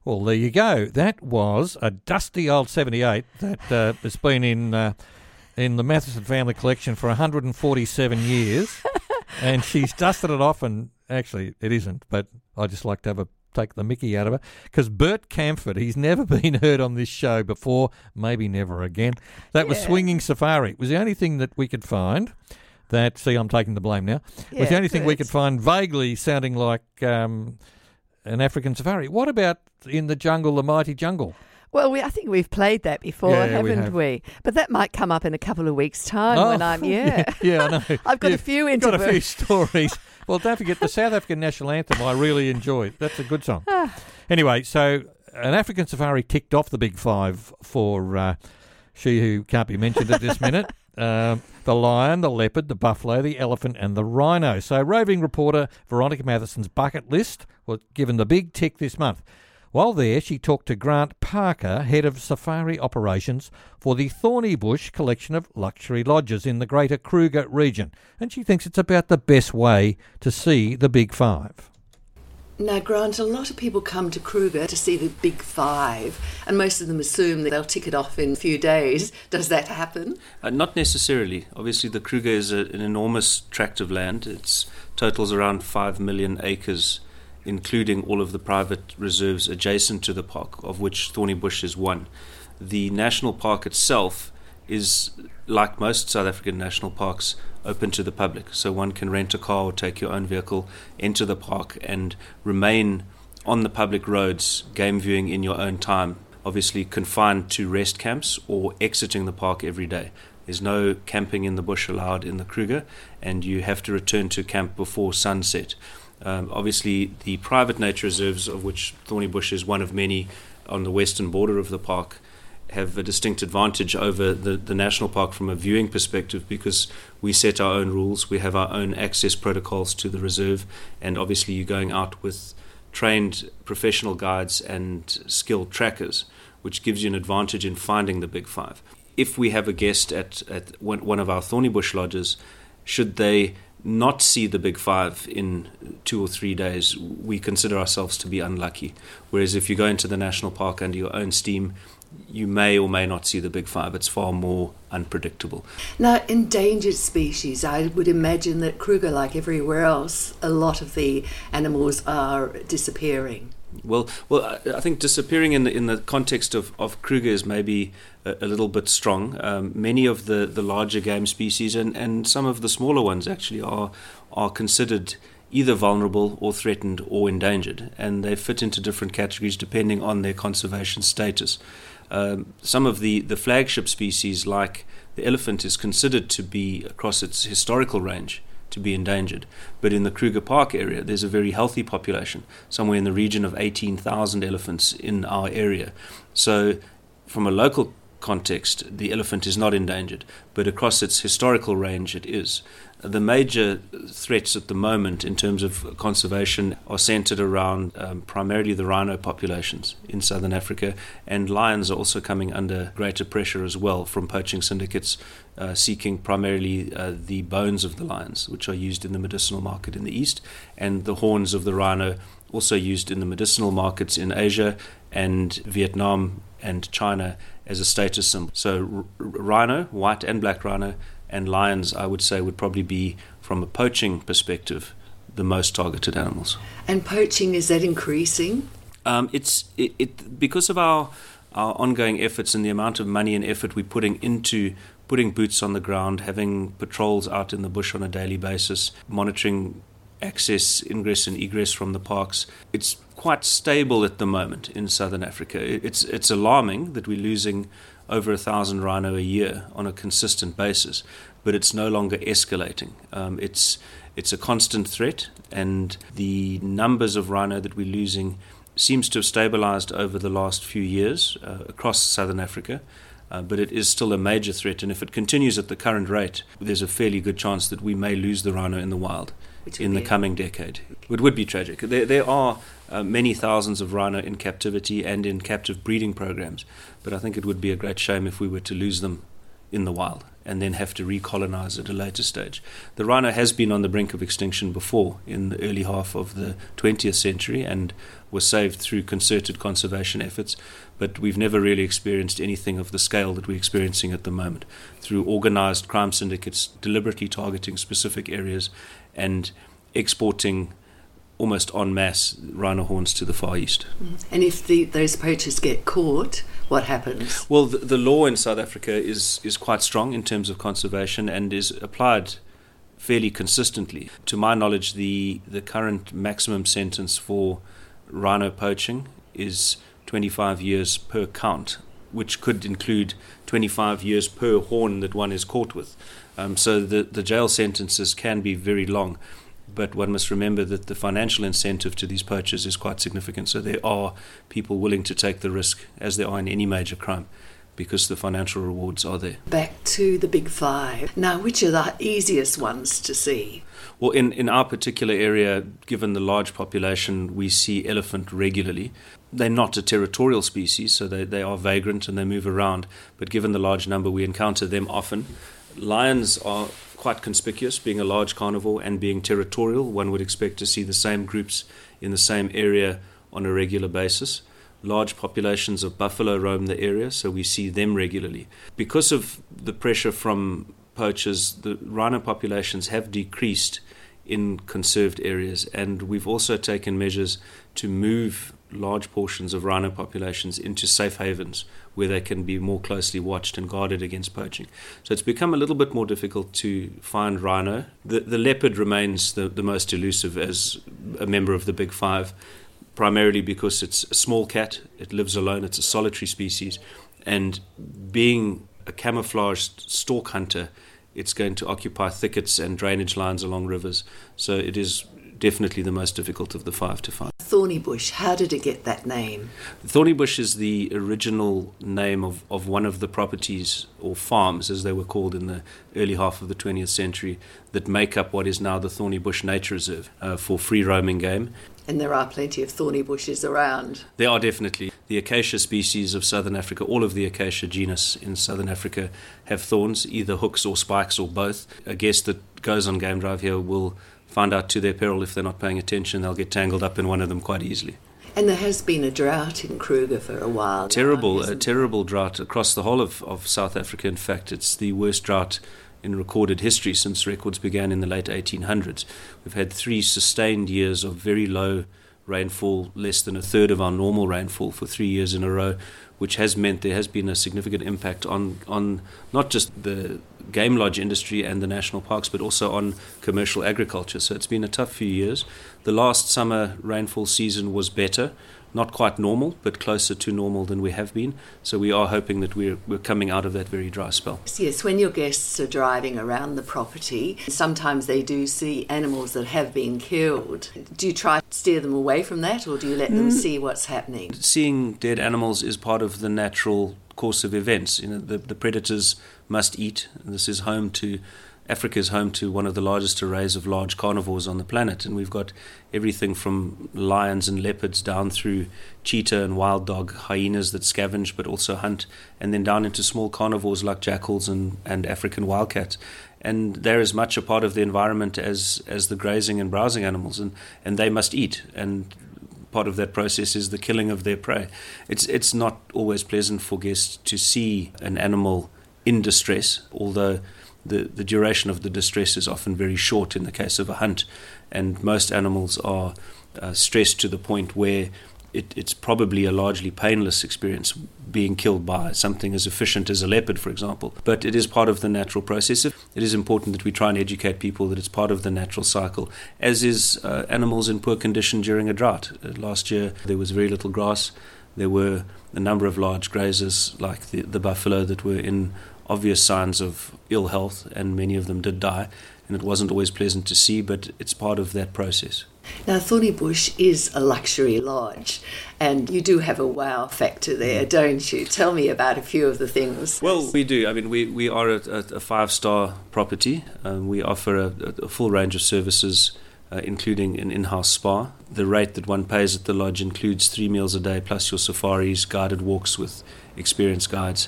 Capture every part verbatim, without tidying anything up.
Well, there you go. That was a dusty old seventy-eight that uh, has been in uh, in the Matheson family collection for one hundred forty-seven years, and she's dusted it off. And actually, it isn't, but I just like to have a take the mickey out of her because Bert Camford, he's never been heard on this show before, maybe never again. That yeah. was Swinging Safari. It was the only thing that we could find. That see, I'm taking the blame now. Yeah, it was the only good. thing we could find vaguely sounding like um, an African safari. What about In the Jungle, the Mighty Jungle? Well, we, I think we've played that before, yeah, haven't we, have. we? But that might come up in a couple of weeks' time oh, when I'm, yeah. yeah. Yeah, I know. I've got You've a few into got a few stories. Well, don't forget the South African national anthem. I really enjoyed. That's a good song. Anyway, so an African safari ticked off the big five for uh, she who can't be mentioned at this minute. Um, the lion, the leopard, the buffalo, the elephant and the rhino. So roving reporter Veronica Matheson's bucket list was given the big tick this month. While there, she talked to Grant Parker, head of safari operations for the Thorny Bush collection of luxury lodges in the Greater Kruger region, and she thinks it's about the best way to see the Big Five. Now, Grant, a lot of people come to Kruger to see the Big Five, and most of them assume that they'll tick it off in a few days. Does that happen? Uh, not necessarily. Obviously, the Kruger is a, an enormous tract of land. It totals around five million acres, including all of the private reserves adjacent to the park, of which Thorny Bush is one. The national park itself is, like most South African national parks, open to the public. So one can rent a car or take your own vehicle into the park and remain on the public roads, game viewing in your own time, obviously confined to rest camps or exiting the park every day. There's no camping in the bush allowed in the Kruger, and you have to return to camp before sunset. Um, obviously, the private nature reserves, of which Thorny Bush is one of many on the western border of the park, have a distinct advantage over the, the national park from a viewing perspective because we set our own rules, we have our own access protocols to the reserve, and obviously you're going out with trained professional guides and skilled trackers, which gives you an advantage in finding the Big Five. If we have a guest at, at one, one of our Thorny Bush lodges, should they not see the Big Five in two or three days, we consider ourselves to be unlucky. Whereas if you go into the national park under your own steam, you may or may not see the Big Five. It's far more unpredictable. Now, endangered species, I would imagine that Kruger, like everywhere else, a lot of the animals are disappearing. Well, well, I think disappearing in the in the context of, of Kruger is maybe a, a little bit strong. Um, many of the, the larger game species and, and some of the smaller ones actually are are considered either vulnerable or threatened or endangered, and they fit into different categories depending on their conservation status. Um, some of the, the flagship species, like the elephant, is considered to be, across its historical range, to be endangered. But in the Kruger Park area, there's a very healthy population, somewhere in the region of eighteen thousand elephants in our area. So from a local context, the elephant is not endangered, but across its historical range it is. The major threats at the moment in terms of conservation are centered around um, primarily the rhino populations in southern Africa, and lions are also coming under greater pressure as well from poaching syndicates uh, seeking primarily uh, the bones of the lions, which are used in the medicinal market in the east, and the horns of the rhino also used in the medicinal markets in Asia and Vietnam and China as a status symbol. So r- rhino, white and black rhino, and lions, I would say, would probably be, from a poaching perspective, the most targeted animals. And poaching, is that increasing? Um, it's it, it because of our our ongoing efforts and the amount of money and effort we're putting into putting boots on the ground, having patrols out in the bush on a daily basis, monitoring access, ingress and egress from the parks. It's quite stable at the moment in southern Africa. It's it's alarming that we're losing over a thousand rhino a year on a consistent basis, but it's no longer escalating. Um, it's it's a constant threat, and the numbers of rhino that we're losing seems to have stabilized over the last few years uh, across southern Africa, uh, but it is still a major threat, and if it continues at the current rate, there's a fairly good chance that we may lose the rhino in the wild in the coming decade. It would be tragic. There, there are uh, many thousands of rhino in captivity and in captive breeding programs, but I think it would be a great shame if we were to lose them in the wild and then have to recolonize at a later stage. The rhino has been on the brink of extinction before in the early half of the twentieth century and was saved through concerted conservation efforts, but we've never really experienced anything of the scale that we're experiencing at the moment through organized crime syndicates deliberately targeting specific areas and exporting almost en masse rhino horns to the Far East. And if the, those poachers get caught, what happens? Well, the, the law in South Africa is, is quite strong in terms of conservation and is applied fairly consistently. To my knowledge, the, the current maximum sentence for rhino poaching is twenty-five years per count, which could include twenty-five years per horn that one is caught with. Um, so the, the jail sentences can be very long. But one must remember that the financial incentive to these poachers is quite significant. So there are people willing to take the risk, as there are in any major crime, because the financial rewards are there. Back to the big five. Now, which are the easiest ones to see? Well, in, in our particular area, given the large population, we see elephant regularly. They're not a territorial species, so they, they are vagrant and they move around. But given the large number, we encounter them often. Lions are quite conspicuous, being a large carnivore and being territorial. One would expect to see the same groups in the same area on a regular basis. Large populations of buffalo roam the area, so we see them regularly. Because of the pressure from poachers, the rhino populations have decreased in conserved areas, and we've also taken measures to move large portions of rhino populations into safe havens where they can be more closely watched and guarded against poaching. So it's become a little bit more difficult to find rhino. The, the leopard remains the, the most elusive as a member of the big five, primarily because it's a small cat, it lives alone, it's a solitary species, and being a camouflaged stalk hunter, it's going to occupy thickets and drainage lines along rivers. So it is definitely the most difficult of the five to find. Thorny bush, how did it get that name? Thorny bush is the original name of, of one of the properties or farms, as they were called in the early half of the twentieth century, that make up what is now the Thorny Bush Nature Reserve uh, for free roaming game. And there are plenty of thorny bushes around. There are definitely. The acacia species of southern Africa, all of the acacia genus in southern Africa have thorns, either hooks or spikes or both. A guest that goes on game drive here will find out to their peril if they're not paying attention. They'll get tangled up in one of them quite easily. And there has been a drought in Kruger for a while. Terrible, now, a terrible drought across the whole of, of South Africa. In fact, it's the worst drought in recorded history since records began in the late eighteen hundreds. We've had three sustained years of very low rainfall, less than a third of our normal rainfall for three years in a row, which has meant there has been a significant impact on, on not just the game lodge industry and the national parks, but also on commercial agriculture. So it's been a tough few years. The last summer rainfall season was better, not quite normal, but closer to normal than we have been. So we are hoping that we're, we're coming out of that very dry spell. Yes, when your guests are driving around the property, sometimes they do see animals that have been killed. Do you try to steer them away from that, or do you let them mm. see what's happening? Seeing dead animals is part of the natural course of events. You know, the, the predators must eat. This is home to Africa is home to one of the largest arrays of large carnivores on the planet, and we've got everything from lions and leopards down through cheetah and wild dog, hyenas that scavenge but also hunt, and then down into small carnivores like jackals and, and African wildcats. And they're as much a part of the environment as, as the grazing and browsing animals, and, and they must eat. And part of that process is the killing of their prey. It's it's not always pleasant for guests to see an animal in distress, although The, the duration of the distress is often very short in the case of a hunt, and most animals are uh, stressed to the point where it, it's probably a largely painless experience being killed by something as efficient as a leopard, for example. But it is part of the natural process. It is important that we try and educate people that it's part of the natural cycle, as is uh, animals in poor condition during a drought. Uh, last year there was very little grass. There were a number of large grazers like the, the buffalo that were in obvious signs of ill health, and many of them did die, and it wasn't always pleasant to see, but it's part of that process. Now, Thorny Bush is a luxury lodge, and you do have a wow factor there, don't you? Tell me about a few of the things. Well, we do. I mean, we, we are a, a five-star property. Um, we offer a, a full range of services, uh, including an in-house spa. The rate that one pays at the lodge includes three meals a day, plus your safaris, guided walks with experienced guides.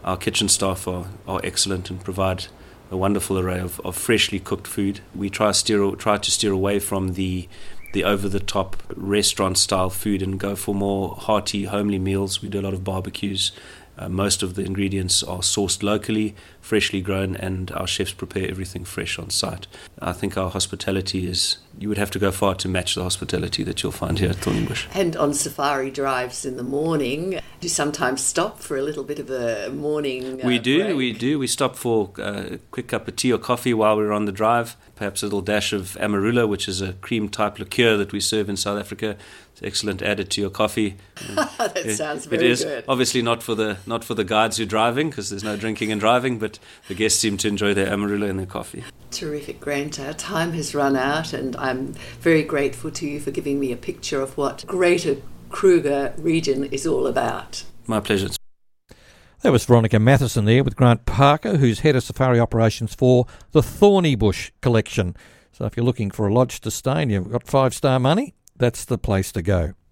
our kitchen staff are, are excellent and provide a wonderful array of, of freshly cooked food. We try steer try to steer away from the the over-the-top restaurant-style food and go for more hearty, homely meals. We do a lot of barbecues. Uh, most of the ingredients are sourced locally, freshly grown, and our chefs prepare everything fresh on site. I think our hospitality is, you would have to go far to match the hospitality that you'll find here at Thorny Bush. And on safari drives in the morning, do you sometimes stop for a little bit of a morning uh, We do, break? we do. We stop for a quick cup of tea or coffee while we're on the drive, perhaps a little dash of amarula, which is a cream-type liqueur that we serve in South Africa. It's excellent, added to your coffee. That It- sounds It very is good. obviously not for the not for the guides who are driving, because there's no drinking and driving, but the guests seem to enjoy their amarula and their coffee. Terrific, Grant. Our time has run out, and I'm very grateful to you for giving me a picture of what Greater Kruger region is all about. My pleasure. That was Veronica Matheson there with Grant Parker, who's head of safari operations for the Thorny Bush collection. So if you're looking for a lodge to stay and you've got five-star money, that's the place to go.